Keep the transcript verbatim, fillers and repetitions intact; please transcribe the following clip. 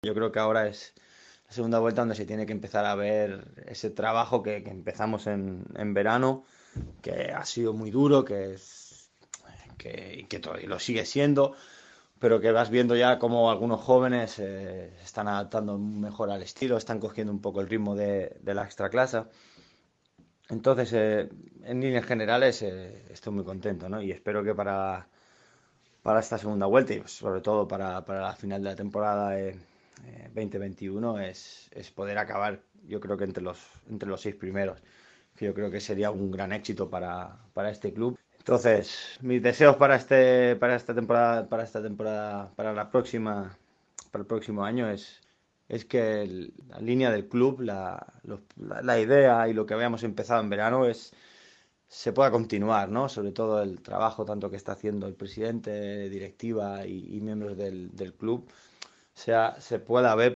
Yo creo que ahora es la segunda vuelta donde se tiene que empezar a ver ese trabajo que, que empezamos en, en verano, que ha sido muy duro, que es que, que todavía lo sigue siendo, pero que vas viendo ya como algunos jóvenes eh, se están adaptando mejor al estilo, están cogiendo un poco el ritmo de, de la extraclasa. Entonces, eh, en líneas generales, eh, estoy muy contento, ¿no? Y espero que para, para esta segunda vuelta y pues, sobre todo para, para la final de la temporada eh, eh, veinte veintiuno es, es poder acabar, yo creo que entre los, entre los seis primeros, que yo creo que sería un gran éxito para, para este club. Entonces, mis deseos para este, para esta temporada, para esta temporada, para la próxima, para el próximo año es, es que el- la línea del club, la, los- la, la idea y lo que habíamos empezado en verano es se pueda continuar, ¿no? Sobre todo el trabajo tanto que está haciendo el presidente, directiva y, y miembros del, del club, sea, se pueda ver